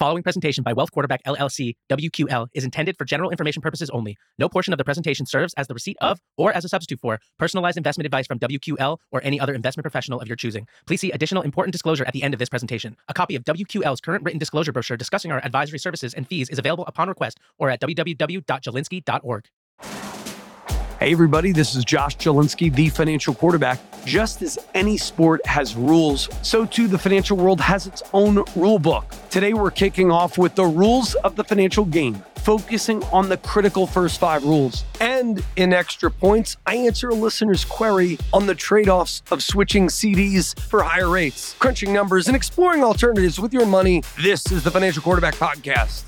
following presentation by Wealth Quarterback LLC, WQL, is intended for general information purposes only. No portion of the presentation serves as the receipt of or as a substitute for personalized investment advice from WQL or any other investment professional of your choosing. Please see additional important disclosure at the end of this presentation. A copy of WQL's current written disclosure brochure discussing our advisory services and fees is available upon request or at www.jelinsky.org. Hey everybody, this is Josh Jelinsky, the financial quarterback. Just as any sport has rules, so too the financial world has its own rule book. Today we're kicking off with the rules of the financial game, focusing on the critical first 5 rules. And in Extra Points, I answer a listener's query on the trade-offs of switching CDs for higher rates, crunching numbers, and exploring alternatives with your money. This is the Financial Quarterback Podcast.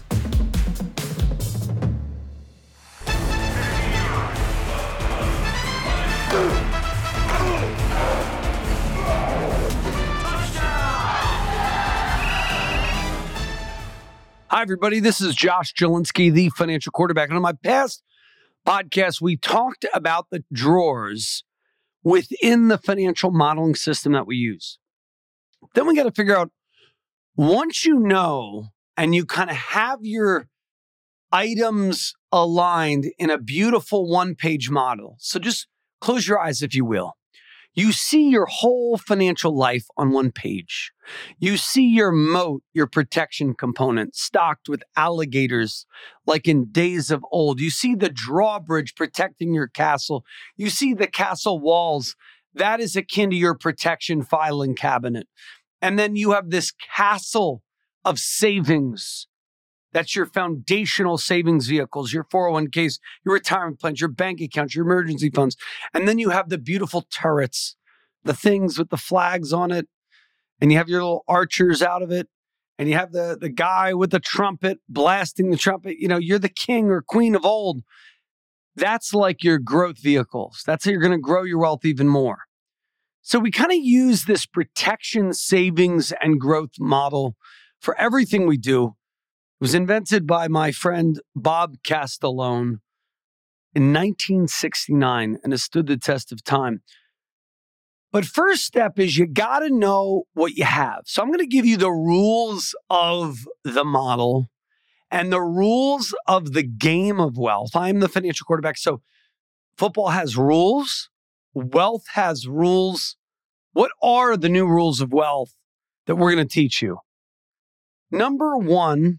Hi, everybody. This is Josh Jelinsky, the financial quarterback. And on my past podcast, we talked about the drawers within the financial modeling system that we use. Then we got to figure out, once you know and you kind of have your items aligned in a beautiful one-page model. So just close your eyes, if you will. You see your whole financial life on one page. You see your moat, your protection component, stocked with alligators like in days of old. You see the drawbridge protecting your castle. You see the castle walls. That is akin to your protection filing cabinet. And then you have this castle of savings. That's your foundational savings vehicles, your 401ks, your retirement plans, your bank accounts, your emergency funds. And then you have the beautiful turrets, the things with the flags on it. And you have your little archers out of it. And you have the guy with the trumpet blasting the trumpet. You know, you're the king or queen of old. That's like your growth vehicles. That's how you're going to grow your wealth even more. So we kind of use this protection, savings, and growth model for everything we do. It was invented by my friend Bob Castellone in 1969 and has stood the test of time. But first step is you got to know what you have. So I'm going to give you the rules of the model and the rules of the game of wealth. I'm the financial quarterback. So football has rules. Wealth has rules. What are the new rules of wealth that we're going to teach you? Number one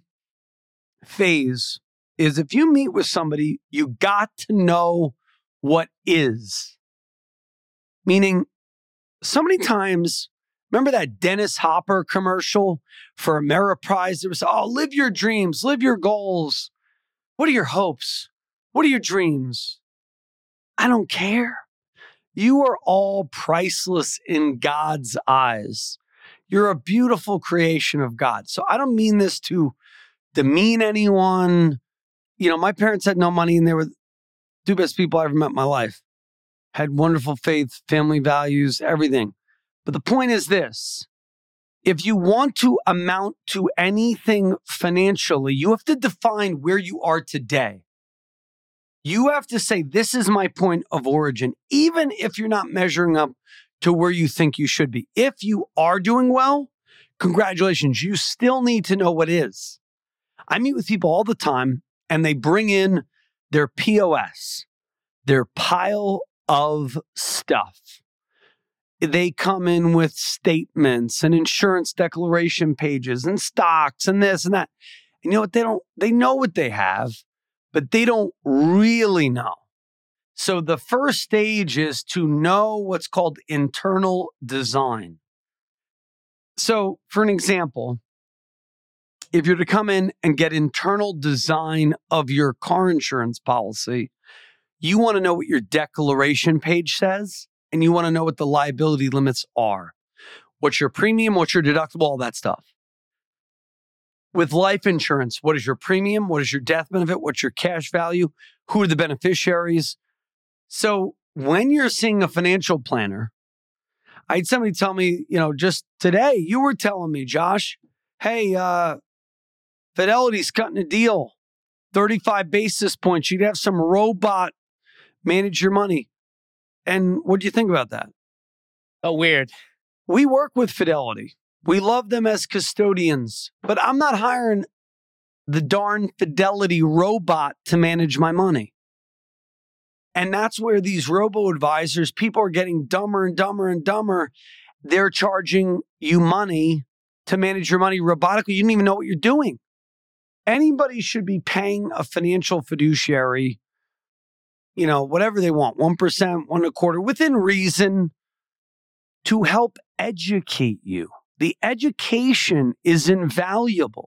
phase is, if you meet with somebody, you got to know what is. Meaning, so many times, remember that Dennis Hopper commercial for Ameriprise? There was, live your dreams, live your goals. What are your hopes? What are your dreams? I don't care. You are all priceless in God's eyes. You're a beautiful creation of God. So I don't mean this to demean anyone. You know, my parents had no money and they were the 2 best people I ever met in my life. Had wonderful faith, family values, everything. But the point is this: if you want to amount to anything financially, you have to define where you are today. You have to say, this is my point of origin, even if you're not measuring up to where you think you should be. If you are doing well, congratulations, you still need to know what is. I meet with people all the time and they bring in their POS, their pile of stuff. They come in with statements and insurance declaration pages and stocks and this and that. And you know what? They know what they have, but they don't really know. So the first stage is to know what's called internal design. So for an example, if you're to come in and get internal design of your car insurance policy, you want to know what your declaration page says, and you want to know what the liability limits are. What's your premium? What's your deductible? All that stuff. With life insurance, what is your premium? What is your death benefit? What's your cash value? Who are the beneficiaries? So when you're seeing a financial planner, I had somebody tell me, just today, you were telling me, Josh, hey, Fidelity's cutting a deal, 35 basis points. You'd have some robot manage your money. And what do you think about that? Oh, weird. We work with Fidelity. We love them as custodians, but I'm not hiring the darn Fidelity robot to manage my money. And that's where these robo-advisors, people are getting dumber and dumber and dumber. They're charging you money to manage your money robotically. You don't even know what you're doing. Anybody should be paying a financial fiduciary, whatever they want, 1%, 1.25%, within reason, to help educate you. The education is invaluable.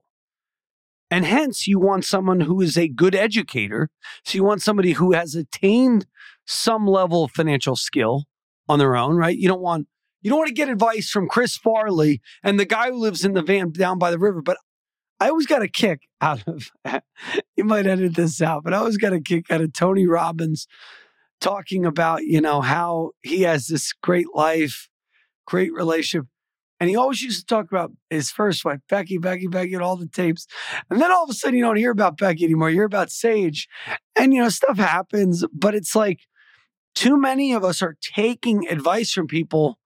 And hence, you want someone who is a good educator. So you want somebody who has attained some level of financial skill on their own, right? You don't want to get advice from Chris Farley and the guy who lives in the van down by the river. But I always got a kick out of, you might edit this out, but I always got a kick out of Tony Robbins talking about, how he has this great life, great relationship. And he always used to talk about his first wife, Becky, and all the tapes. And then all of a sudden, you don't hear about Becky anymore. You hear about Sage. And, stuff happens. But it's like too many of us are taking advice from people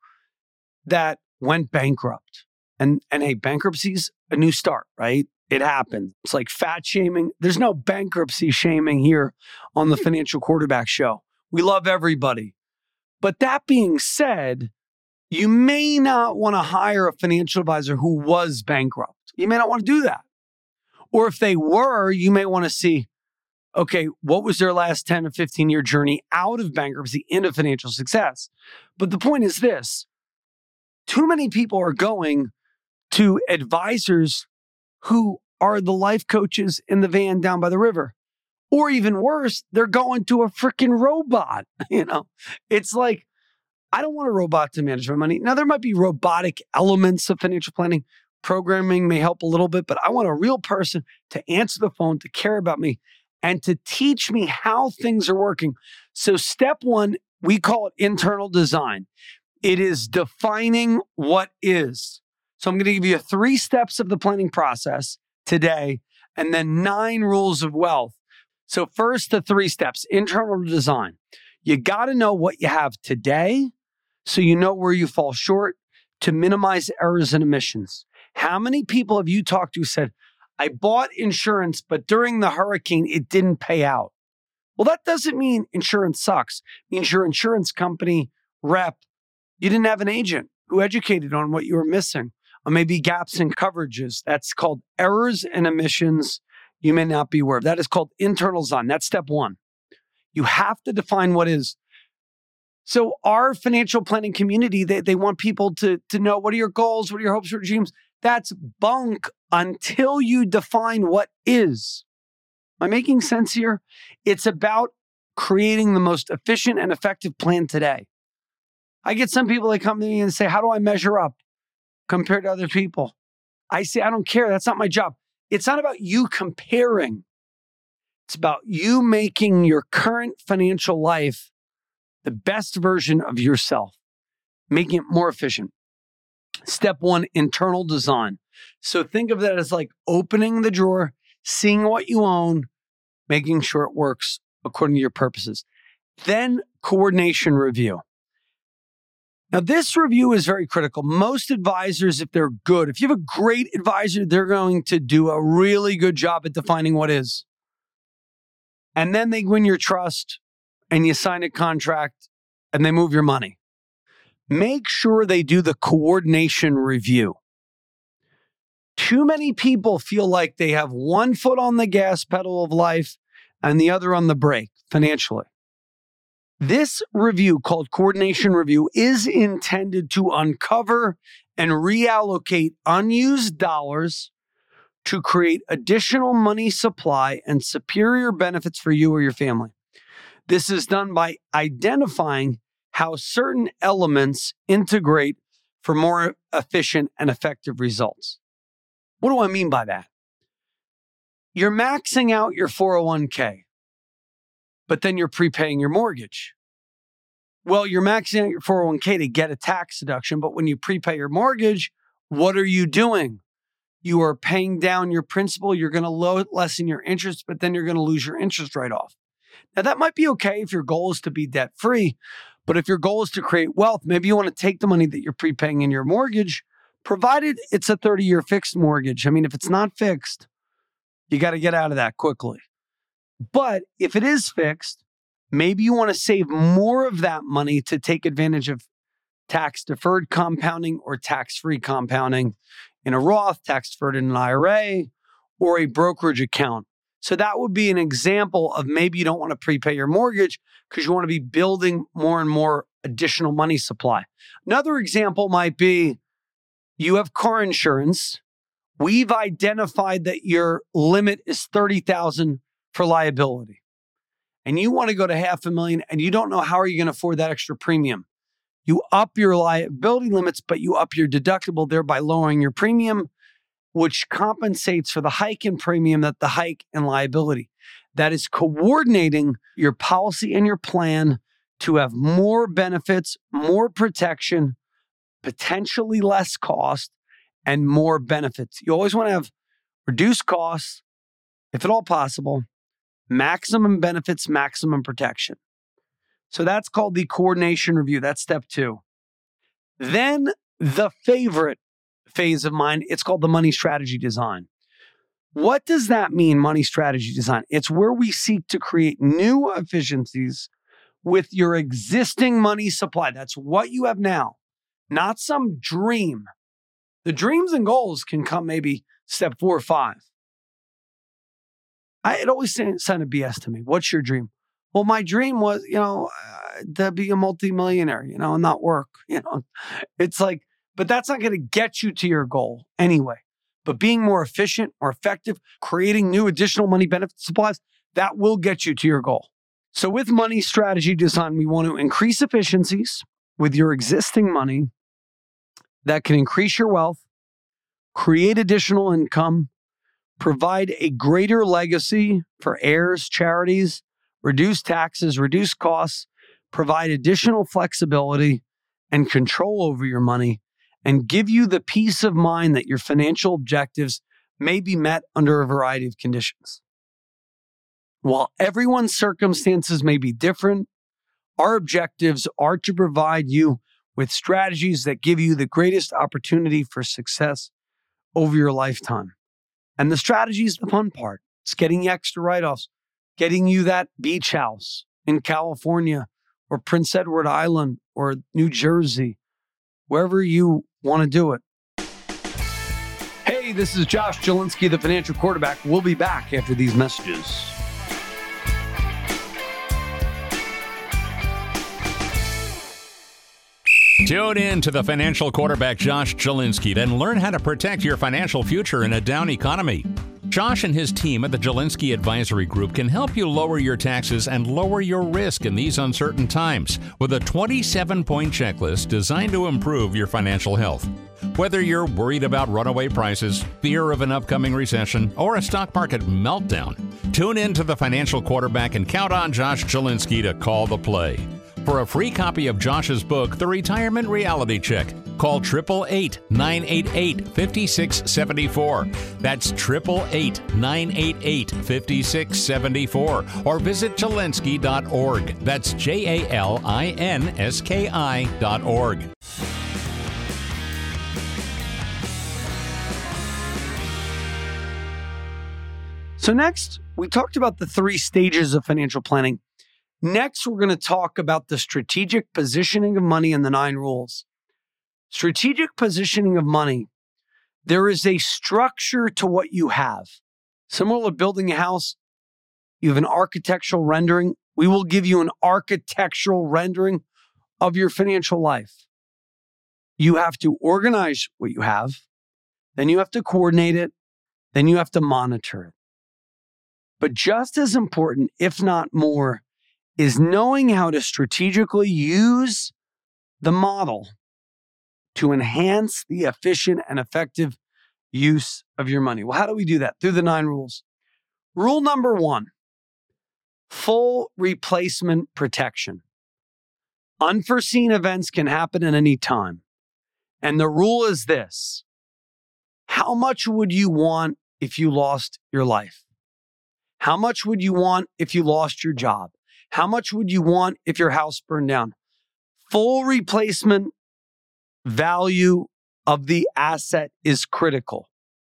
that went bankrupt. And hey, bankruptcy's a new start, right? It happens. It's like fat shaming. There's no bankruptcy shaming here on the Financial Quarterback Show. We love everybody. But that being said, you may not want to hire a financial advisor who was bankrupt. You may not want to do that. Or if they were, you may want to see, okay, what was their last 10 or 15-year journey out of bankruptcy into financial success? But the point is this: too many people are going to advisors who are the life coaches in the van down by the river. Or even worse, they're going to a freaking robot. It's like, I don't want a robot to manage my money. Now, there might be robotic elements of financial planning. Programming may help a little bit, but I want a real person to answer the phone, to care about me, and to teach me how things are working. So step one, we call it internal design. It is defining what is. So I'm going to give you 3 steps of the planning process today, and then 9 rules of wealth. So first, the 3 steps, internal design. You got to know what you have today, so you know where you fall short, to minimize errors and omissions. How many people have you talked to who said, I bought insurance, but during the hurricane, it didn't pay out? Well, that doesn't mean insurance sucks. It means your insurance company rep, you didn't have an agent who educated on what you were missing, or maybe gaps in coverages. That's called errors and omissions you may not be aware of. That is called internal design. That's step 1. You have to define what is. So our financial planning community, they want people to know, what are your goals? What are your hopes or dreams? That's bunk until you define what is. Am I making sense here? It's about creating the most efficient and effective plan today. I get some people that come to me and say, how do I measure up compared to other people? I say, I don't care. That's not my job. It's not about you comparing. It's about you making your current financial life the best version of yourself, making it more efficient. Step 1, internal design. So think of that as like opening the drawer, seeing what you own, making sure it works according to your purposes. Then coordination review. Now, this review is very critical. Most advisors, if they're good, if you have a great advisor, they're going to do a really good job at defining what is. And then they win your trust and you sign a contract and they move your money. Make sure they do the coordination review. Too many people feel like they have one foot on the gas pedal of life and the other on the brake financially. This review, called coordination review, is intended to uncover and reallocate unused dollars to create additional money supply and superior benefits for you or your family. This is done by identifying how certain elements integrate for more efficient and effective results. What do I mean by that? You're maxing out your 401k, but then you're prepaying your mortgage. Well, you're maxing out your 401k to get a tax deduction, but when you prepay your mortgage, what are you doing? You are paying down your principal. You're going to lessen your interest, but then you're going to lose your interest write-off. Now, that might be okay if your goal is to be debt-free, but if your goal is to create wealth, maybe you want to take the money that you're prepaying in your mortgage, provided it's a 30-year fixed mortgage. I mean, if it's not fixed, you got to get out of that quickly. But if it is fixed, maybe you want to save more of that money to take advantage of tax-deferred compounding or tax-free compounding in a Roth, tax-deferred in an IRA, or a brokerage account. So that would be an example of maybe you don't want to prepay your mortgage because you want to be building more and more additional money supply. Another example might be you have car insurance. We've identified that your limit is $30,000 for liability. And you want to go to $500,000 and you don't know how are you going to afford that extra premium. You up your liability limits, but you up your deductible, thereby lowering your premium, which compensates for the hike in premium that the hike in liability. That is coordinating your policy and your plan to have more benefits, more protection, potentially less cost, and more benefits. You always want to have reduced costs, if at all possible, maximum benefits, maximum protection. So that's called the coordination review. That's step 2. Then the favorite phase of mine, it's called the money strategy design. What does that mean, money strategy design? It's where we seek to create new efficiencies with your existing money supply. That's what you have now, not some dream. The dreams and goals can come maybe step 4 or 5. It always sounded BS to me. What's your dream? Well, my dream was, to be a multimillionaire, and not work, It's like, but that's not going to get you to your goal anyway. But being more efficient, more effective, creating new additional money benefit supplies, that will get you to your goal. So with money strategy design, we want to increase efficiencies with your existing money that can increase your wealth, create additional income, provide a greater legacy for heirs, charities, reduce taxes, reduce costs, provide additional flexibility and control over your money, and give you the peace of mind that your financial objectives may be met under a variety of conditions. While everyone's circumstances may be different, our objectives are to provide you with strategies that give you the greatest opportunity for success over your lifetime. And the strategy is the fun part. It's getting you extra write-offs, getting you that beach house in California or Prince Edward Island or New Jersey, wherever you want to do it. Hey, this is Josh Jelinski, the financial quarterback. We'll be back after these messages. Tune in to the financial quarterback Josh Jelinski and learn how to protect your financial future in a down economy. Josh and his team at the Jelinski Advisory Group can help you lower your taxes and lower your risk in these uncertain times with a 27-point checklist designed to improve your financial health. Whether you're worried about runaway prices, fear of an upcoming recession, or a stock market meltdown, tune in to the financial quarterback and count on Josh Jelinski to call the play. For a free copy of Josh's book, The Retirement Reality Check, call 888-988-5674. That's 888-988-5674. Or visit Jelinski.org. That's JALINSKI.org. So next, we talked about the 3 stages of financial planning. Next, we're going to talk about the strategic positioning of money and the 9 rules. Strategic positioning of money. There is a structure to what you have. Similar to building a house, you have an architectural rendering. We will give you an architectural rendering of your financial life. You have to organize what you have. Then you have to coordinate it. Then you have to monitor it. But just as important, if not more, is knowing how to strategically use the model to enhance the efficient and effective use of your money. Well, how do we do that? Through the 9 rules. Rule number 1, full replacement protection. Unforeseen events can happen at any time. And the rule is this: how much would you want if you lost your life? How much would you want if you lost your job? How much would you want if your house burned down? Full replacement value of the asset is critical.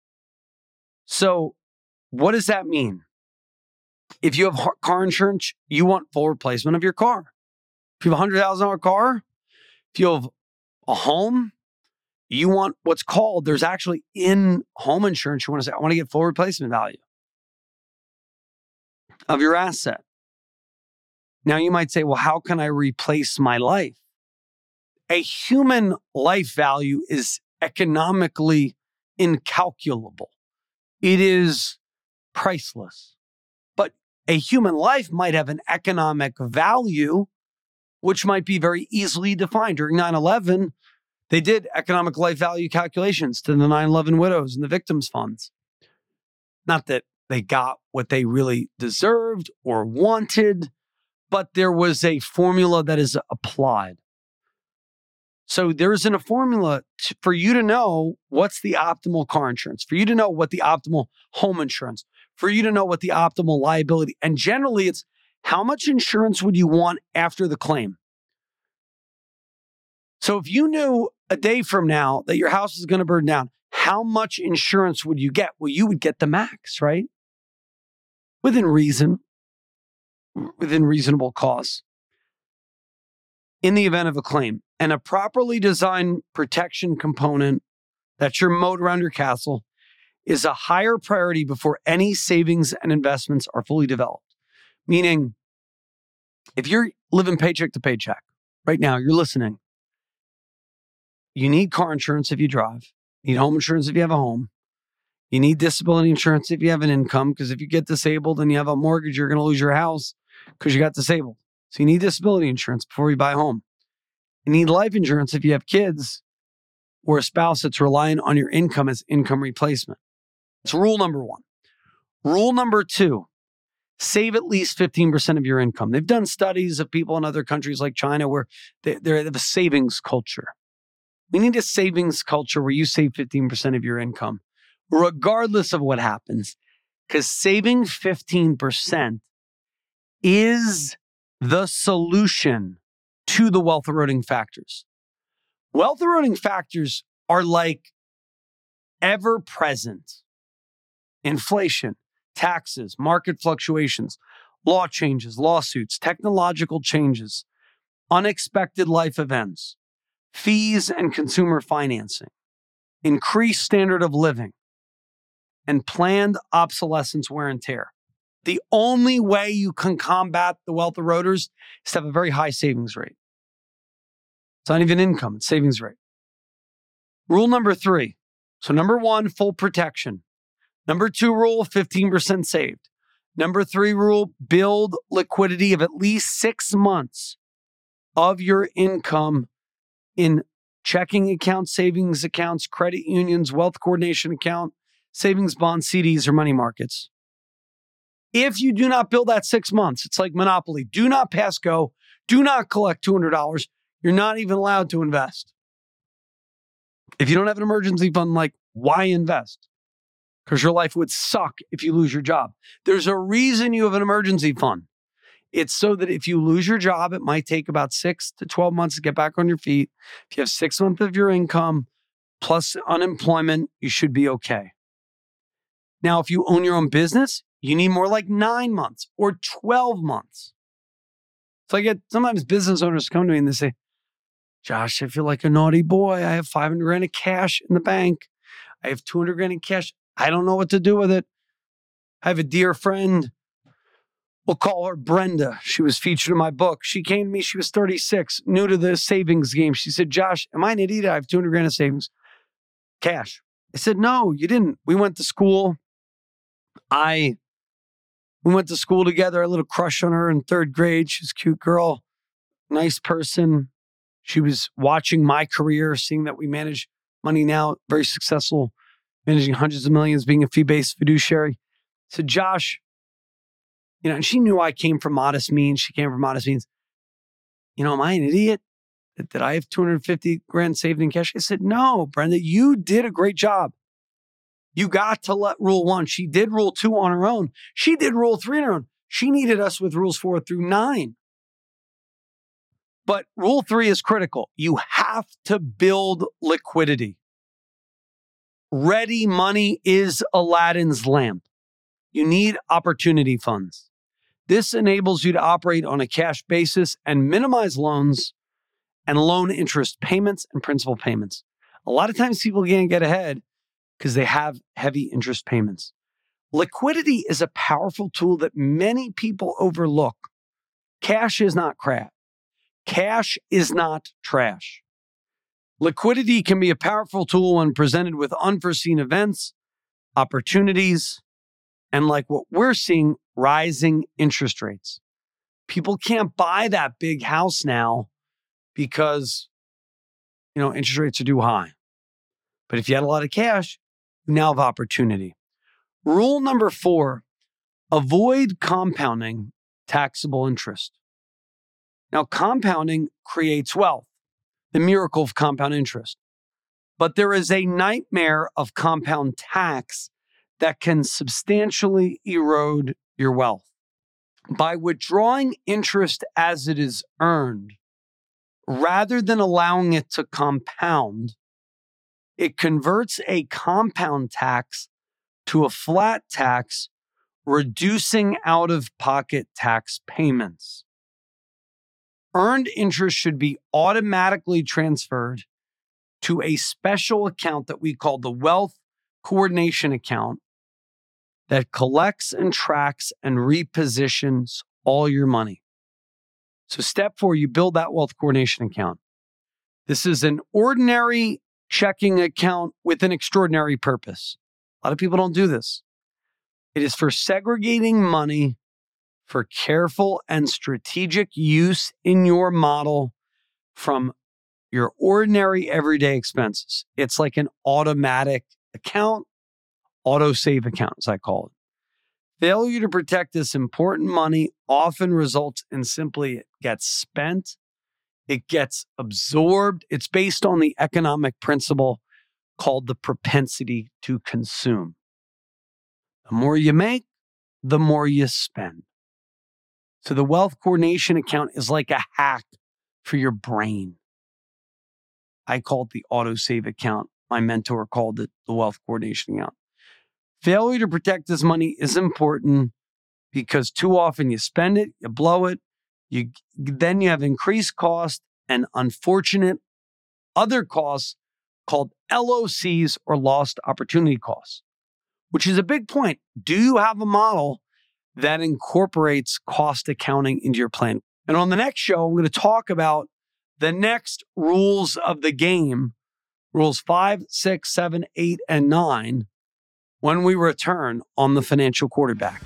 So what does that mean? If you have car insurance, you want full replacement of your car. If you have a $100,000 car, if you have a home, you want what's called, there's actually in home insurance, you want to say, I want to get full replacement value of your asset. Now you might say, well, how can I replace my life? A human life value is economically incalculable. It is priceless. But a human life might have an economic value, which might be very easily defined. During 9/11, they did economic life value calculations to the 9/11 widows and the victims' funds. Not that they got what they really deserved or wanted, but there was a formula that is applied. So there isn't a formula for you to know what's the optimal car insurance, for you to know what the optimal home insurance, for you to know what the optimal liability. And generally, it's how much insurance would you want after the claim? So if you knew a day from now that your house is going to burn down, how much insurance would you get? Well, you would get the max, right? Within reason, within reasonable costs. In the event of a claim, and a properly designed protection component that's your moat around your castle is a higher priority before any savings and investments are fully developed. Meaning, if you're living paycheck to paycheck, right now, you're listening, you need car insurance if you drive, you need home insurance if you have a home, you need disability insurance if you have an income, because if you get disabled and you have a mortgage, you're going to lose your house because you got disabled. So you need disability insurance before you buy a home. You need life insurance if you have kids or a spouse that's relying on your income as income replacement. That's rule number one. Rule number two, save at least 15% of your income. They've done studies of people in other countries like China where they have a savings culture. We need a savings culture where you save 15% of your income, regardless of what happens, because saving 15% is the solution to the wealth eroding factors. Wealth eroding factors are like ever present. Inflation, taxes, market fluctuations, law changes, lawsuits, technological changes, unexpected life events, fees and consumer financing, increased standard of living, and planned obsolescence, wear and tear. The only way you can combat the wealth eroders is to have a very high savings rate. It's not even income, it's savings rate. Rule number three. So number one, full protection. Number two rule, 15% saved. Number three rule, build liquidity of at least 6 months of your income in checking accounts, savings accounts, credit unions, wealth coordination account, savings bonds, CDs, or money markets. If you do not build that 6 months, it's like Monopoly. Do not pass go. Do not collect $200. You're not even allowed to invest. If you don't have an emergency fund, like, why invest? Because your life would suck if you lose your job. There's a reason you have an emergency fund. It's so that if you lose your job, it might take about 6 to 12 months to get back on your feet. If you have 6 months of your income plus unemployment, you should be okay. Now, if you own your own business, you need more like 9 months or 12 months. So I get sometimes business owners come to me and they say, Josh, I feel like a naughty boy. I have $500,000 of cash in the bank. I have $200,000 in cash. I don't know what to do with it. I have a dear friend. We'll call her Brenda. She was featured in my book. She came to me. She was 36, new to the savings game. She said, Josh, am I an idiot? I have $200,000 of savings. Cash. I said, no, you didn't. We went to school. We went to school together. I had a little crush on her in 3rd grade. She's a cute girl, nice person. She was watching my career, seeing that we manage money now, very successful, managing hundreds of millions, being a fee-based fiduciary. So Josh, and she knew I came from modest means. She came from modest means. Am I an idiot? Did I have $250,000 saved in cash? I said, no, Brenda, you did a great job. You got to let rule 1. She did rule 2 on her own. She did rule 3 on her own. She needed us with rules 4 through 9. But rule 3 is critical. You have to build liquidity. ready money is Aladdin's lamp. You need opportunity funds. This enables you to operate on a cash basis and minimize loans and loan interest payments and principal payments. A lot of times people can't get ahead because they have heavy interest payments. Liquidity is a powerful tool that many people overlook. Cash is not crap. Cash is not trash. Liquidity can be a powerful tool when presented with unforeseen events, opportunities, and like what we're seeing, rising interest rates. People can't buy that big house now because, interest rates are too high. But if you had a lot of cash, you now have opportunity. Rule number 4, avoid compounding taxable interest. Now, compounding creates wealth, the miracle of compound interest. But there is a nightmare of compound tax that can substantially erode your wealth. By withdrawing interest as it is earned, rather than allowing it to compound, it converts a compound tax to a flat tax, reducing out-of-pocket tax payments. Earned interest should be automatically transferred to a special account that we call the Wealth Coordination Account that collects and tracks and repositions all your money. So step 4, you build that Wealth Coordination Account. This is an ordinary checking account with an extraordinary purpose. A lot of people don't do this. It is for segregating money for careful and strategic use in your model from your ordinary everyday expenses. It's like an automatic account, auto-save account, as I call it. Failure to protect this important money often results in simply it gets spent, it gets absorbed. It's based on the economic principle called the propensity to consume. The more you make, the more you spend. So the Wealth Coordination Account is like a hack for your brain. I call it the autosave account. My mentor called it the Wealth Coordination Account. Failure to protect this money is important because too often you spend it, you blow it, then you have increased cost and unfortunate other costs called LOCs or lost opportunity costs, which is a big point. Do you have a model that incorporates cost accounting into your plan? And on the next show, I'm going to talk about the next rules of the game, rules 5, 6, 7, 8, and 9, when we return on The Financial Quarterback.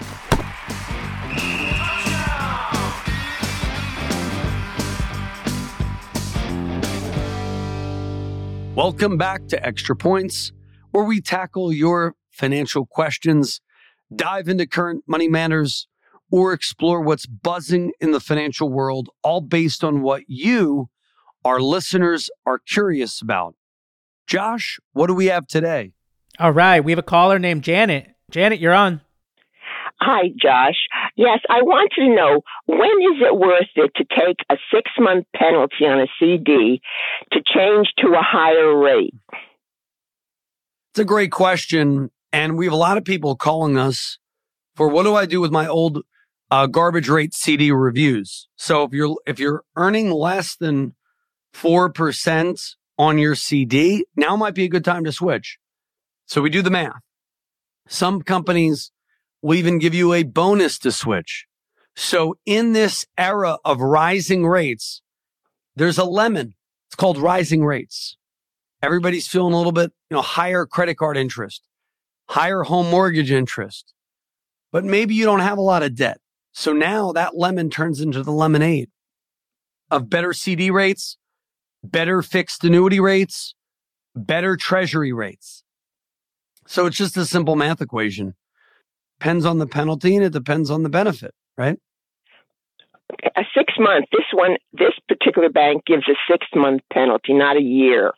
Welcome back to Extra Points, where we tackle your financial questions, dive into current money matters, or explore what's buzzing in the financial world, all based on what you, our listeners, are curious about. Josh, what do we have today? All right, we have a caller named Janet. Janet, you're on. Hi, Josh. Yes, I want to know, when is it worth it to take a 6-month penalty on a CD to change to a higher rate? It's a great question. And we have a lot of people calling us for what do I do with my old garbage rate CD reviews. So if you're earning less than 4% on your CD, now might be a good time to switch. So we do the math. Some companies will even give you a bonus to switch. So in this era of rising rates, there's a lemon. It's called rising rates. Everybody's feeling a little bit, higher credit card interest, higher home mortgage interest, but maybe you don't have a lot of debt. So now that lemon turns into the lemonade of better CD rates, better fixed annuity rates, better treasury rates. So it's just a simple math equation. Depends on the penalty and it depends on the benefit, right? A 6-month, this particular bank gives a 6-month penalty, not a year.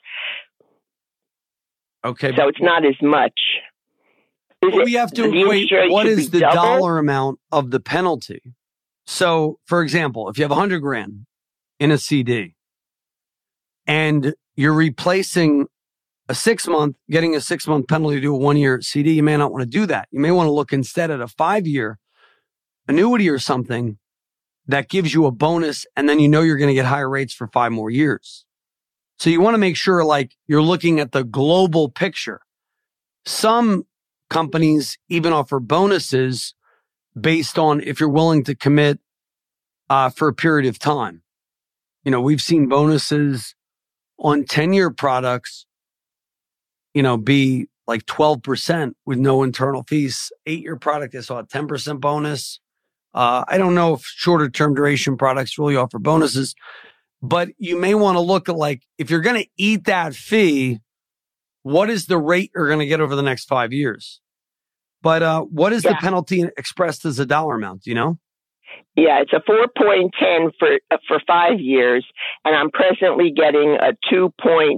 Okay. So it's not as much. We have to equate what is the dollar amount of the penalty. So, for example, if you have $100,000 in a CD and you're replacing a 6-month, getting a 6-month penalty to do a 1-year CD, you may not want to do that. You may want to look instead at a 5-year annuity or something that gives you a bonus, and then you know you're going to get higher rates for 5 more years. So you want to make sure like you're looking at the global picture. Some companies even offer bonuses based on if you're willing to commit for a period of time. You know, we've seen bonuses on 10-year products, you know, be like 12% with no internal fees. 8-year product, I saw a 10% bonus. I don't know if shorter term duration products really offer bonuses, but you may want to look at like, if you're going to eat that fee, what is the rate you're going to get over the next 5 years? But what is the penalty expressed as a dollar amount? Do you know? Yeah, it's a 4.10 for 5 years, and I'm presently getting a 2.6.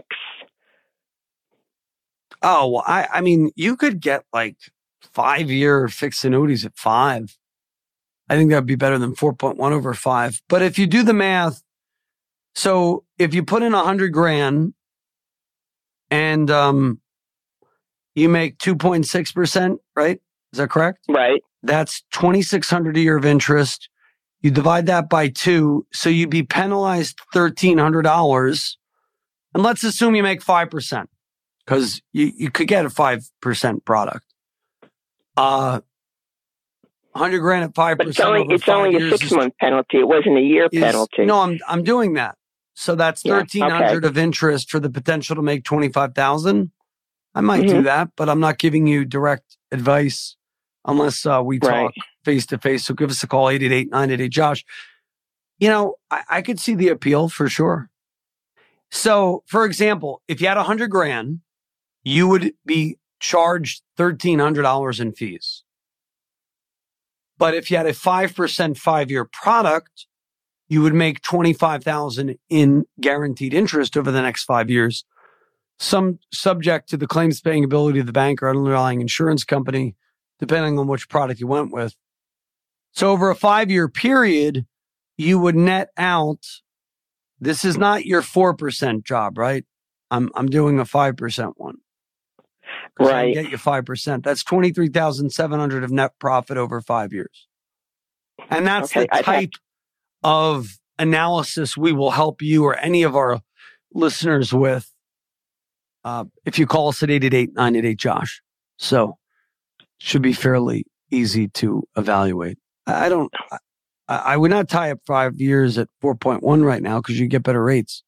Oh, well, I mean, you could get like 5-year fixed annuities at 5. I think that'd be better than 4.1 over 5. But if you do the math, so if you put in $100,000 and you make 2.6%, right? Is that correct? Right. That's $2,600 a year of interest. You divide that by 2, so you'd be penalized $1,300. And let's assume you make 5%, because you could get a 5% product. $100,000 at 5%. But it's only a 6-month penalty. It wasn't a year penalty. No, I'm doing that. So that's $1,300 of interest for the potential to make $25,000. I might do that, but I'm not giving you direct advice unless we talk face to face. So give us a call, 888-988-JOSH. You know, I could see the appeal for sure. So, for example, if you had $100,000, you would be charged $1,300 in fees. But if you had a 5% 5-year product, you would make $25,000 in guaranteed interest over the next 5 years. Some subject to the claims paying ability of the bank or underlying insurance company, depending on which product you went with. So over a 5-year period, you would net out. This is not your 4% job, right? I'm doing a 5% one. Right. I get you 5%. That's $23,700 of net profit over 5 years. And that's the type of analysis we will help you or any of our listeners with. If you call us at 888-988-JOSH. So should be fairly easy to evaluate. I would not tie up 5 years at 4.1 right now because you get better rates.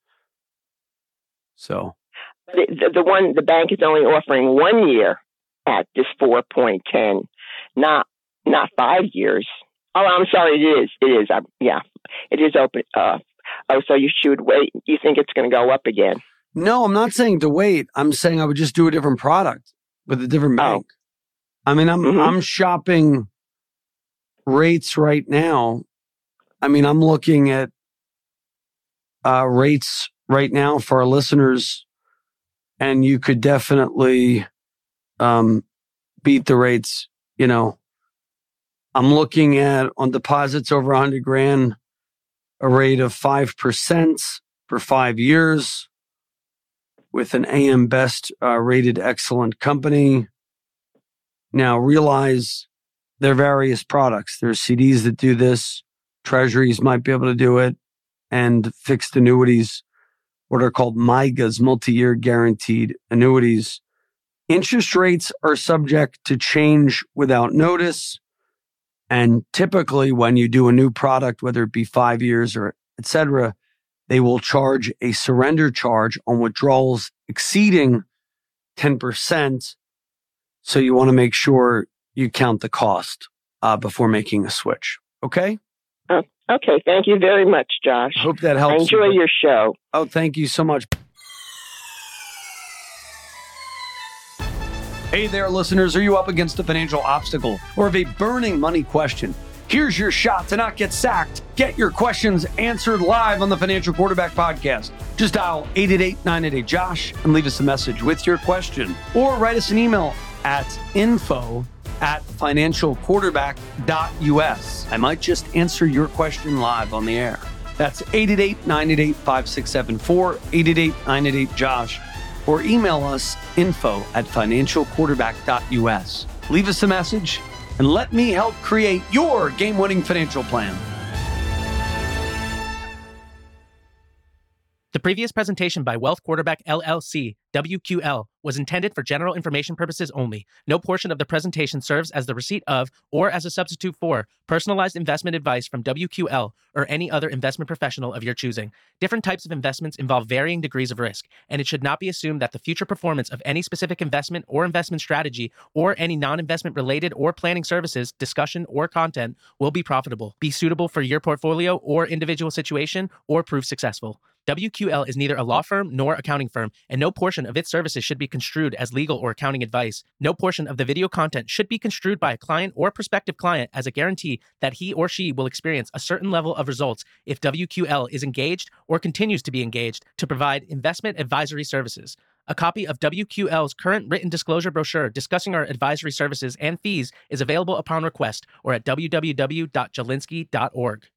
So the bank is only offering 1 year at this 4.10, not 5 years. Oh, I'm sorry. It is. It is open. So you should wait. You think it's going to go up again? No, I'm not saying to wait. I'm saying I would just do a different product with a different bank. I mean, I'm shopping rates right now. I mean, I'm looking at rates right now for our listeners, and you could definitely beat the rates. You know, I'm looking at on deposits over $100,000, a rate of 5% for 5 years. With an AM Best rated excellent company. Now realize there are various products. There's CDs that do this. Treasuries might be able to do it. And fixed annuities, what are called MYGAs, multi-year guaranteed annuities. Interest rates are subject to change without notice. And typically when you do a new product, whether it be 5 years or et cetera, they will charge a surrender charge on withdrawals exceeding 10%. So you want to make sure you count the cost before making a switch. Okay? Okay. Thank you very much, Josh. Hope that helps. I enjoy your show. Oh, thank you so much. Hey there, listeners. Are you up against a financial obstacle or have a burning money question? Here's your shot to not get sacked. Get your questions answered live on the Financial Quarterback Podcast. Just dial 888-988-JOSH and leave us a message with your question. Or write us an email at info@financialquarterback.us. I might just answer your question live on the air. That's 888-988-5674, 888-988-JOSH. or email us info@financialquarterback.us. Leave us a message and let me help create your game-winning financial plan. The previous presentation by Wealth Quarterback LLC, WQL, was intended for general information purposes only. No portion of the presentation serves as the receipt of or as a substitute for personalized investment advice from WQL or any other investment professional of your choosing. Different types of investments involve varying degrees of risk, and it should not be assumed that the future performance of any specific investment or investment strategy or any non-investment related or planning services, discussion, or content will be profitable, be suitable for your portfolio or individual situation, or prove successful. WQL is neither a law firm nor accounting firm, and no portion of its services should be construed as legal or accounting advice. No portion of the video content should be construed by a client or prospective client as a guarantee that he or she will experience a certain level of results if WQL is engaged or continues to be engaged to provide investment advisory services. A copy of WQL's current written disclosure brochure discussing our advisory services and fees is available upon request or at www.jelinsky.org.